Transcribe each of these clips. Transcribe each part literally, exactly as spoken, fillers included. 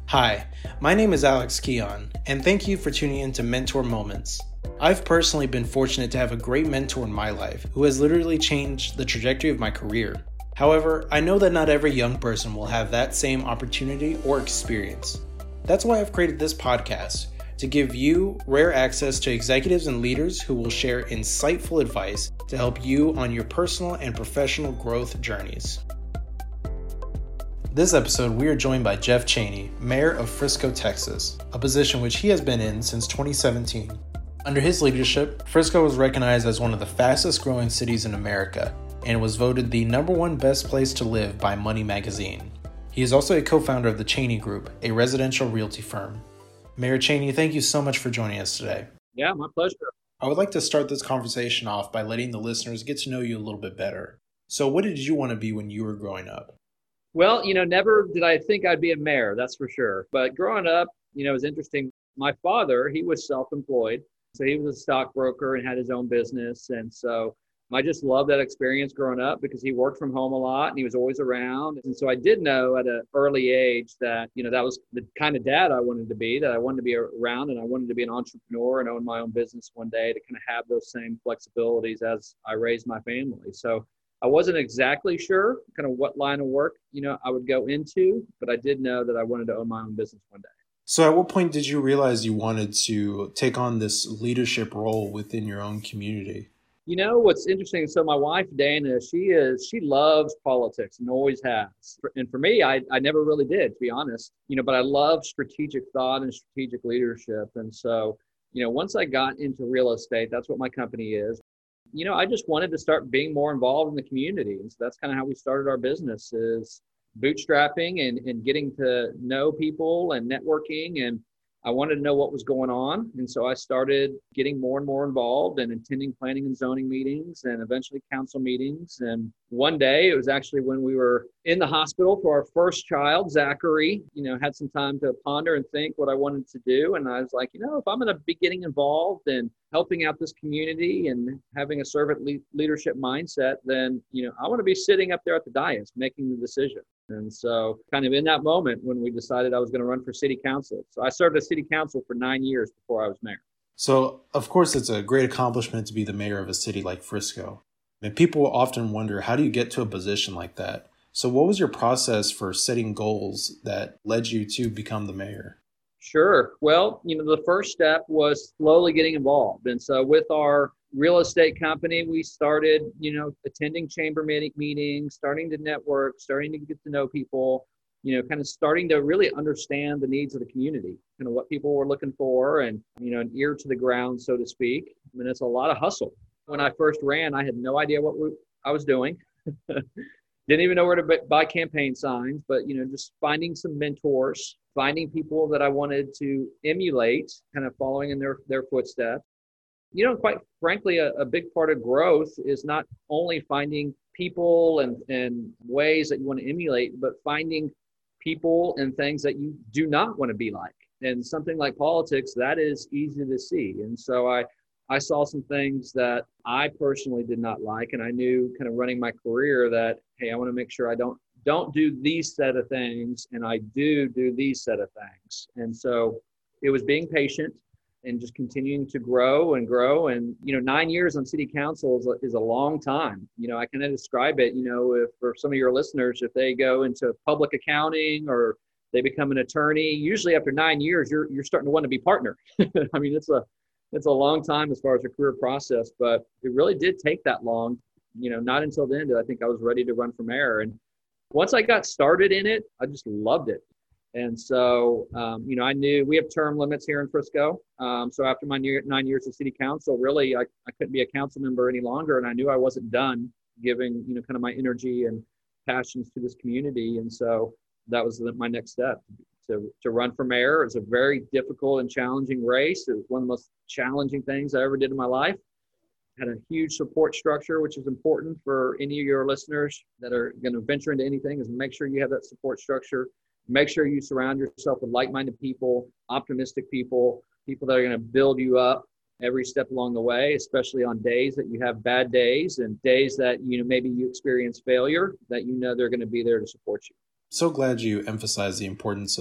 Hi, my name is Alex Keon, and thank you for tuning in to Mentor Moments. I've personally been fortunate to have a great mentor in my life who has literally changed the trajectory of my career. However, I know that not every young person will have that same opportunity or experience. That's why I've created this podcast, to give you rare access to executives and leaders who will share insightful advice to help you on your personal and professional growth journeys. This episode, we are joined by Jeff Chaney, Mayor of Frisco, Texas, a position which he has been in since twenty seventeen. Under his leadership, Frisco was recognized as one of the fastest growing cities in America and was voted the number one best place to live by Money Magazine. He is also a co-founder of the Chaney Group, a residential realty firm. Mayor Chaney, thank you so much for joining us today. Yeah, my pleasure. I would like to start this conversation off by letting the listeners get to know you a little bit better. So what did you want to be when you were growing up? Well, you know, never did I think I'd be a mayor, that's for sure. But growing up, you know, it was interesting. My father, he was self-employed. So he was a stockbroker and had his own business. And so I just loved that experience growing up because he worked from home a lot and he was always around. And so I did know at an early age that, you know, that was the kind of dad I wanted to be, that I wanted to be around and I wanted to be an entrepreneur and own my own business one day to kind of have those same flexibilities as I raised my family. So I wasn't exactly sure kind of what line of work, you know, I would go into, but I did know that I wanted to own my own business one day. So at what point did you realize you wanted to take on this leadership role within your own community? You know, what's interesting, so my wife, Dana, she is, she loves politics and always has. And for me, I, I never really did, to be honest, you know, but I love strategic thought and strategic leadership. And so, you know, once I got into real estate, that's what my company is. You know, I just wanted to start being more involved in the community. And so that's kind of how we started our business, is bootstrapping and, and getting to know people and networking. And I wanted to know what was going on. And so I started getting more and more involved and attending planning and zoning meetings and eventually council meetings. And one day, it was actually when we were in the hospital for our first child, Zachary, you know, had some time to ponder and think what I wanted to do. And I was like, you know, if I'm going to be getting involved and helping out this community and having a servant le- leadership mindset, then, you know, I want to be sitting up there at the dais making the decision. And so kind of in that moment when we decided I was going to run for city council. So I served as city council for nine years before I was mayor. So, of course, it's a great accomplishment to be the mayor of a city like Frisco. And people often wonder, how do you get to a position like that? So what was your process for setting goals that led you to become the mayor? Sure. Well, you know, the first step was slowly getting involved. And so with our real estate company, we started, you know, attending chamber meeting meetings, starting to network, starting to get to know people, you know, kind of starting to really understand the needs of the community, kind of what people were looking for and, you know, an ear to the ground, so to speak. I mean, it's a lot of hustle. When I first ran, I had no idea what we, I was doing. Didn't even know where to buy campaign signs, but, you know, just finding some mentors, finding people that I wanted to emulate, kind of following in their, their footsteps. You know, quite frankly, a, a big part of growth is not only finding people and, and ways that you want to emulate, but finding people and things that you do not want to be like. And something like politics, that is easy to see. And so I, I saw some things that I personally did not like. And I knew kind of running my career that, hey, I want to make sure I don't don't do these set of things. And I do do these set of things. And so it was being patient and just continuing to grow and grow. And, you know, nine years on city council is a, is a long time. You know, I can describe it, you know, if for some of your listeners, if they go into public accounting or they become an attorney, usually after nine years, you're you're starting to want to be partner. I mean, it's a it's a long time as far as a career process, but it really did take that long. You know, not until then did I think I was ready to run for mayor. And once I got started in it, I just loved it. And so, um, you know, I knew we have term limits here in Frisco. Um, so after my near, nine years of city council, really, I, I couldn't be a council member any longer. And I knew I wasn't done giving, you know, kind of my energy and passions to this community. And so that was the, my next step to, to run for mayor. It was a very difficult and challenging race. It was one of the most challenging things I ever did in my life. Had a huge support structure, which is important for any of your listeners that are going to venture into anything, is make sure you have that support structure. Make sure you surround yourself with like-minded people, optimistic people, people that are going to build you up every step along the way, especially on days that you have bad days and days that, you know, maybe you experience failure, that you know they're going to be there to support you. So glad you emphasize the importance of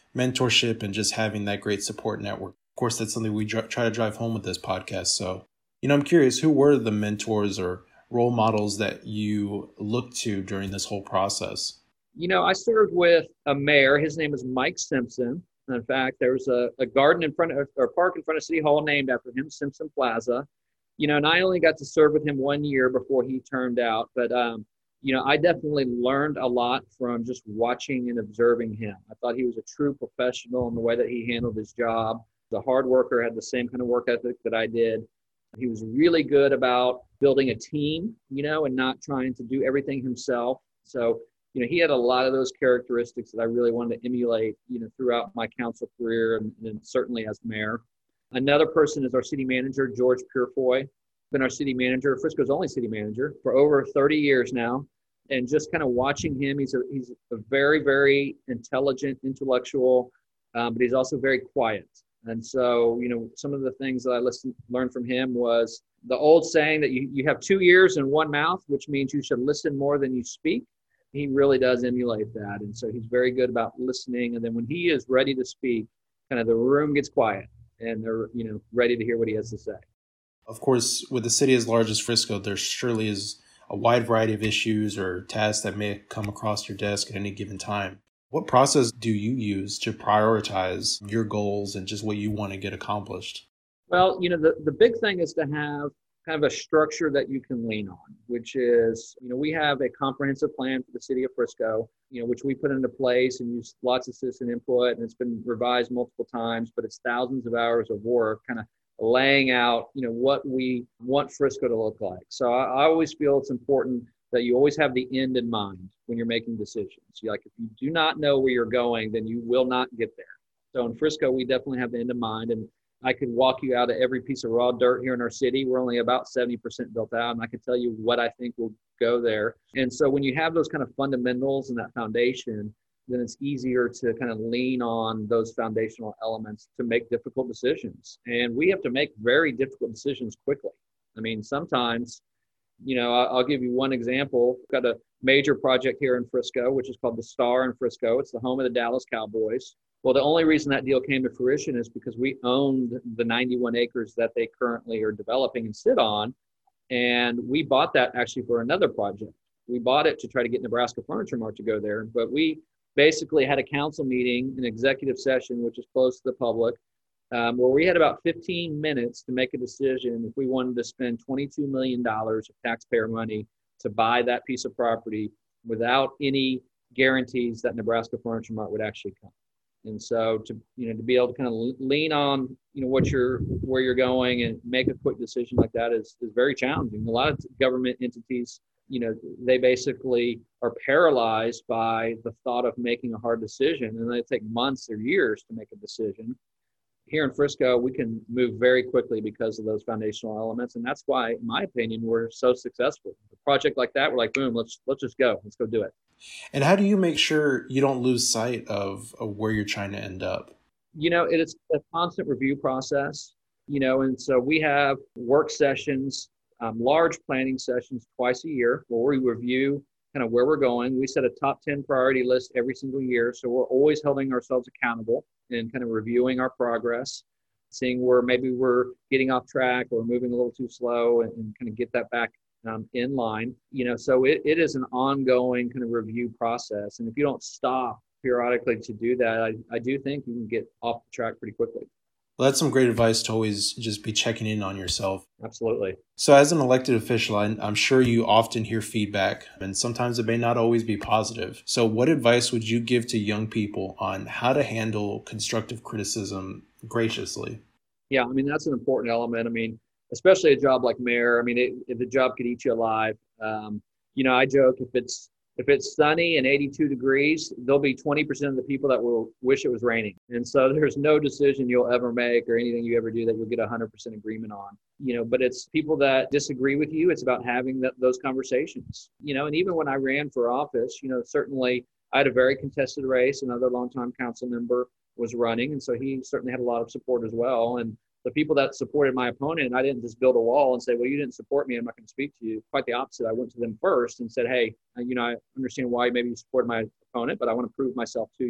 mentorship and just having that great support network. Of course, that's something we dr- try to drive home with this podcast. So, you know, I'm curious, who were the mentors or role models that you looked to during this whole process? You know, I served with a mayor. His name is Mike Simpson. In fact, there was a, a garden in front of, or park in front of City Hall named after him, Simpson Plaza. You know, and I only got to serve with him one year before he turned out. But, um, you know, I definitely learned a lot from just watching and observing him. I thought he was a true professional in the way that he handled his job. The hard worker, had the same kind of work ethic that I did. He was really good about building a team, you know, and not trying to do everything himself. So, you know, he had a lot of those characteristics that I really wanted to emulate, you know, throughout my council career and, and certainly as mayor. Another person is our city manager, George Purefoy. Been our city manager, Frisco's only city manager, for over thirty years now. And just kind of watching him, he's a, he's a very, very intelligent, intellectual, um, but he's also very quiet. And so, you know, some of the things that I listened, learned from him was the old saying that you, you have two ears and one mouth, which means you should listen more than you speak. He really does emulate that. And so he's very good about listening. And then when he is ready to speak, kind of the room gets quiet and they're, you know, ready to hear what he has to say. Of course, with a city as large as Frisco, there surely is a wide variety of issues or tasks that may come across your desk at any given time. What process do you use to prioritize your goals and just what you want to get accomplished? Well, you know, the, the big thing is to have kind of a structure that you can lean on, which is, you know, we have a comprehensive plan for the city of Frisco, you know, which we put into place and use lots of citizen input, and it's been revised multiple times, but it's thousands of hours of work kind of laying out, you know, what we want Frisco to look like. So I, I always feel it's important that you always have the end in mind when you're making decisions. You like, if you do not know where you're going, then you will not get there. So in Frisco, we definitely have the end in mind. And I could walk you out of every piece of raw dirt here in our city. We're only about seventy percent built out, and I can tell you what I think will go there. And so when you have those kind of fundamentals and that foundation, then it's easier to kind of lean on those foundational elements to make difficult decisions. And we have to make very difficult decisions quickly. I mean, sometimes, you know, I'll give you one example. We've got a major project here in Frisco, which is called the Star in Frisco. It's the home of the Dallas Cowboys. Well, the only reason that deal came to fruition is because we owned the ninety-one acres that they currently are developing and sit on. And we bought that actually for another project. We bought it to try to get Nebraska Furniture Mart to go there. But we basically had a council meeting, an executive session, which is closed to the public, um, where we had about fifteen minutes to make a decision if we wanted to spend twenty-two million dollars of taxpayer money to buy that piece of property without any guarantees that Nebraska Furniture Mart would actually come. And so to, you know, to be able to kind of lean on, you know, what you're, where you're going and make a quick decision like that is, is very challenging. A lot of government entities, you know, they basically are paralyzed by the thought of making a hard decision, and they take months or years to make a decision. Here in Frisco, we can move very quickly because of those foundational elements. And that's why, in my opinion, we're so successful. A project like that, we're like, boom, let's, let's just go. Let's go do it. And how do you make sure you don't lose sight of, of where you're trying to end up? You know, it's a constant review process, you know, and so we have work sessions, um, large planning sessions twice a year where we review kind of where we're going. We set a top ten priority list every single year. So we're always holding ourselves accountable and kind of reviewing our progress, seeing where maybe we're getting off track or moving a little too slow, and, and kind of get that back um, in line. You know, so it, it is an ongoing kind of review process. And if you don't stop periodically to do that, I, I do think you can get off the track pretty quickly. Well, that's some great advice to always just be checking in on yourself. Absolutely. So as an elected official, I'm sure you often hear feedback, and sometimes it may not always be positive. So what advice would you give to young people on how to handle constructive criticism graciously? Yeah, I mean, that's an important element. I mean, especially a job like mayor. I mean, it, if the job could eat you alive, um, you know, I joke, if it's If it's sunny and eighty-two degrees, there'll be twenty percent of the people that will wish it was raining. And so there's no decision you'll ever make or anything you ever do that you'll get one hundred percent agreement on. You know, but it's people that disagree with you. It's about having that, those conversations. You know, and even when I ran for office, you know, certainly I had a very contested race. Another longtime council member was running, and so he certainly had a lot of support as well. And the people that supported my opponent, I didn't just build a wall and say, well, you didn't support me, I'm not going to speak to you. Quite the opposite. I went to them first and said, hey, you know, I understand why maybe you supported my opponent, but I want to prove myself to you.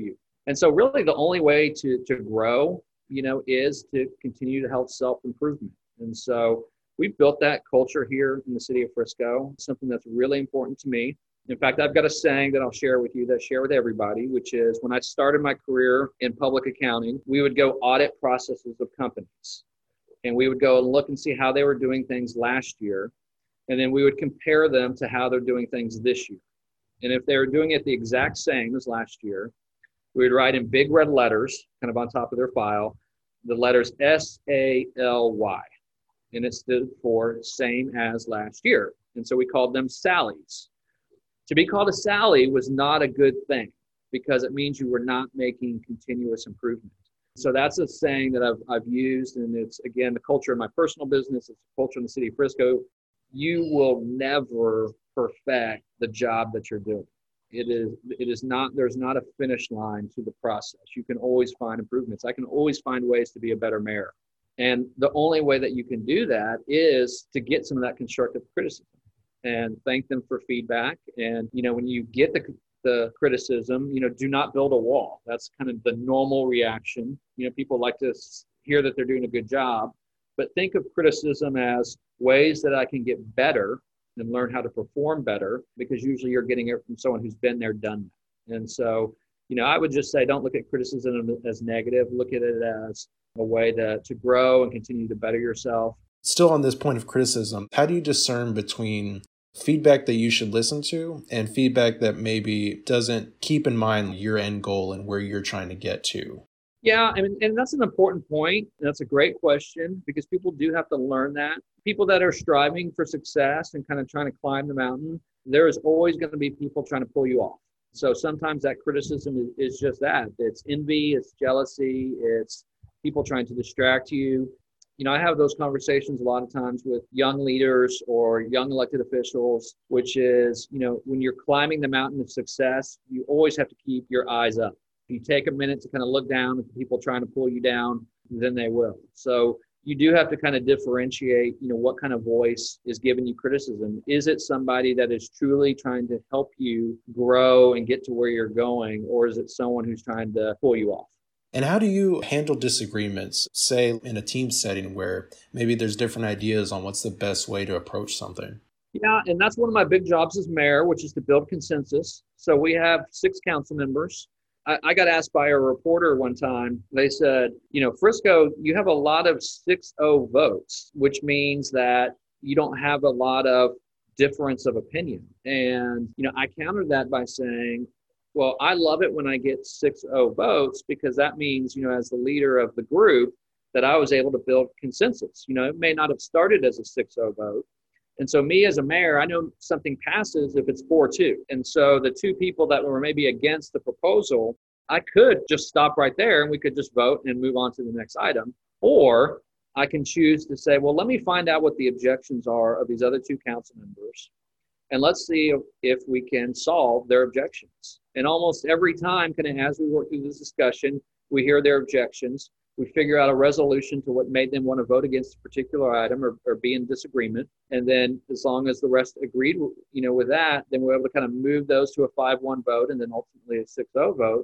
And so really the only way to, to grow, you know, is to continue to help self-improvement. And so we've built that culture here in the city of Frisco, something that's really important to me. In fact, I've got a saying that I'll share with you, that I share with everybody, which is when I started my career in public accounting, we would go audit processes of companies. And we would go and look and see how they were doing things last year. And then we would compare them to how they're doing things this year. And if they were doing it the exact same as last year, we would write in big red letters, kind of on top of their file, the letters S A L Y. And it stood for same as last year. And so we called them Sallies. To be called a Sally was not a good thing because it means you were not making continuous improvement. So that's a saying that I've, I've used, and it's, again, the culture of my personal business, it's the culture in the city of Frisco. You will never perfect the job that you're doing. It is, it is not, there's not a finish line to the process. You can always find improvements. I can always find ways to be a better mayor. And the only way that you can do that is to get some of that constructive criticism and thank them for feedback. And, you know, when you get the, the criticism, you know, do not build a wall. That's kind of the normal reaction. You know, people like to hear that they're doing a good job, but think of criticism as ways that I can get better and learn how to perform better, because usually you're getting it from someone who's been there, done that. And so, you know, I would just say, don't look at criticism as negative. Look at it as a way to, to grow and continue to better yourself. Still on this point of criticism, how do you discern between feedback that you should listen to and feedback that maybe doesn't keep in mind your end goal and where you're trying to get to? Yeah, I mean, and that's an important point. That's a great question, because people do have to learn that. People that are striving for success and kind of trying to climb the mountain, there is always going to be people trying to pull you off. So sometimes that criticism is, is just that. It's envy, it's jealousy, it's people trying to distract you. You know, I have those conversations a lot of times with young leaders or young elected officials, which is, you know, when you're climbing the mountain of success, you always have to keep your eyes up. If you take a minute to kind of look down at the people trying to pull you down, then they will. So you do have to kind of differentiate, you know, what kind of voice is giving you criticism. Is it somebody that is truly trying to help you grow and get to where you're going, or is it someone who's trying to pull you off? And how do you handle disagreements, say in a team setting where maybe there's different ideas on what's the best way to approach something? Yeah, and that's one of my big jobs as mayor, which is to build consensus. So we have six council members. I, I got asked by a reporter one time, they said, you know, Frisco, you have a lot of six oh votes, which means that you don't have a lot of difference of opinion. And, you know, I countered that by saying, well, I love it when I get six oh votes, because that means, you know, as the leader of the group, that I was able to build consensus. You know, it may not have started as a six oh vote. And so me as a mayor, I know something passes if it's four two. And so the two people that were maybe against the proposal, I could just stop right there and we could just vote and move on to the next item. Or I can choose to say, well, let me find out what the objections are of these other two council members. And let's see if, if we can solve their objections. And almost every time, kind of as we work through this discussion, we hear their objections. We figure out a resolution to what made them want to vote against a particular item or, or be in disagreement. And then as long as the rest agreed, you know, with that, then we're able to kind of move those to a five one vote and then ultimately a six oh vote.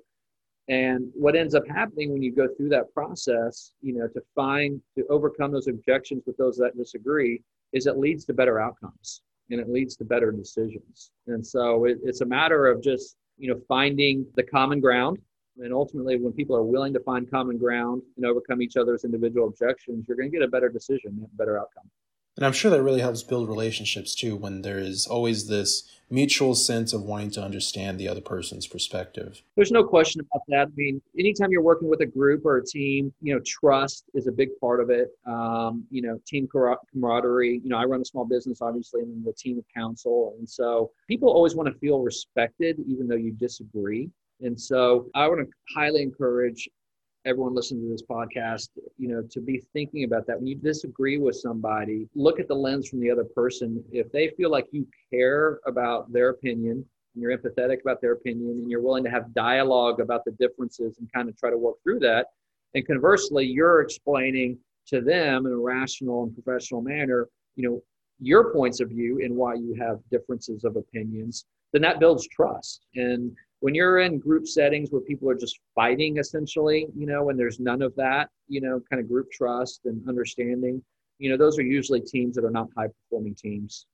And what ends up happening when you go through that process, you know, to find, to overcome those objections with those that disagree, is it leads to better outcomes and it leads to better decisions. And so it, it's a matter of just, you know, finding the common ground. And ultimately, when people are willing to find common ground and overcome each other's individual objections, you're going to get a better decision and a better outcome. And I'm sure that really helps build relationships too, when there is always this mutual sense of wanting to understand the other person's perspective. There's no question about that. I mean, anytime you're working with a group or a team, you know, trust is a big part of it. Um, you know, team camaraderie. You know, I run a small business, obviously, and the team of counsel. And so people always want to feel respected, even though you disagree. And so I want to highly encourage everyone listening to this podcast, you know, to be thinking about that. When you disagree with somebody, look at the lens from the other person. If they feel like you care about their opinion, and you're empathetic about their opinion, and you're willing to have dialogue about the differences and kind of try to work through that, and conversely, you're explaining to them in a rational and professional manner, you know, your points of view and why you have differences of opinions, then that builds trust. And When you're in group settings where people are just fighting essentially, you know, when there's none of that, you know, kind of group trust and understanding, you know, those are usually teams that are not high performing teams.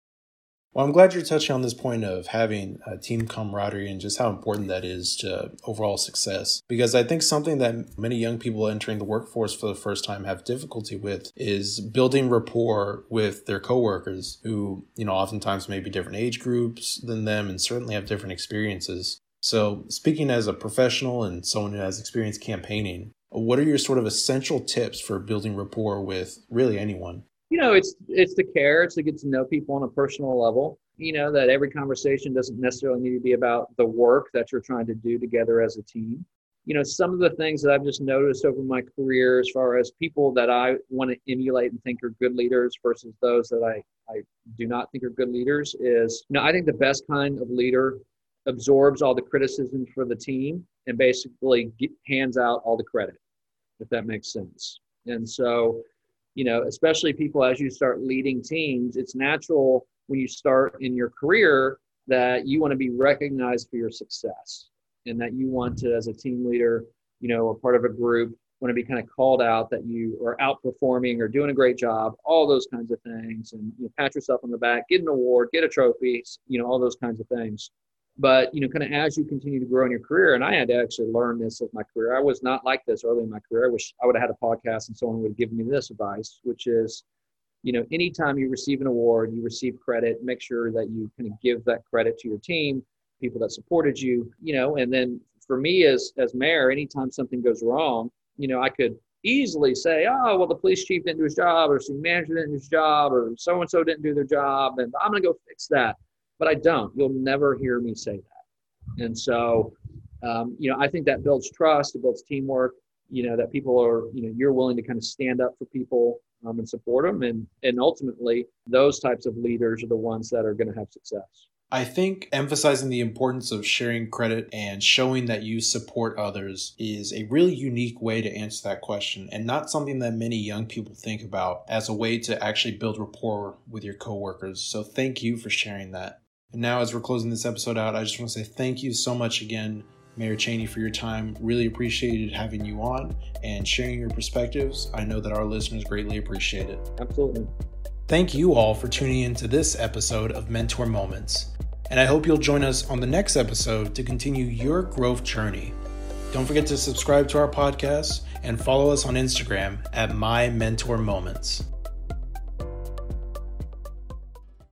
Well, I'm glad you're touching on this point of having a team camaraderie and just how important that is to overall success. Because I think something that many young people entering the workforce for the first time have difficulty with is building rapport with their coworkers who, you know, oftentimes may be different age groups than them and certainly have different experiences. So speaking as a professional and someone who has experience campaigning, what are your sort of essential tips for building rapport with really anyone? You know, it's it's to care, it's to get to know people on a personal level. You know, that every conversation doesn't necessarily need to be about the work that you're trying to do together as a team. You know, some of the things that I've just noticed over my career as far as people that I want to emulate and think are good leaders versus those that I, I do not think are good leaders is, you know, I think the best kind of leader absorbs all the criticism for the team and basically get, hands out all the credit, if that makes sense. And so, you know, especially people as you start leading teams, it's natural when you start in your career that you want to be recognized for your success and that you want to, as a team leader, you know, or part of a group, want to be kind of called out that you are outperforming or doing a great job, all those kinds of things, and you know, pat yourself on the back, get an award, get a trophy, you know, all those kinds of things. But, you know, kind of as you continue to grow in your career, and I had to actually learn this as my career. I was not like this early in my career. I wish I would have had a podcast and someone would have given me this advice, which is, you know, anytime you receive an award, you receive credit, make sure that you kind of give that credit to your team, people that supported you, you know, and then for me as, as mayor, anytime something goes wrong, you know, I could easily say, oh, well, the police chief didn't do his job or city manager didn't do his job or so-and-so didn't do their job and I'm going to go fix that. But I don't. You'll never hear me say that. And so, um, you know, I think that builds trust, it builds teamwork, you know, that people are, you know, you're willing to kind of stand up for people um, and support them. And, and ultimately, those types of leaders are the ones that are going to have success. I think emphasizing the importance of sharing credit and showing that you support others is a really unique way to answer that question and not something that many young people think about as a way to actually build rapport with your coworkers. So thank you for sharing that. And now as we're closing this episode out, I just want to say thank you so much again, Mayor Cheney, for your time. Really appreciated having you on and sharing your perspectives. I know that our listeners greatly appreciate it. Absolutely. Thank you all for tuning into this episode of Mentor Moments. And I hope you'll join us on the next episode to continue your growth journey. Don't forget to subscribe to our podcast and follow us on Instagram at My Mentor Moments.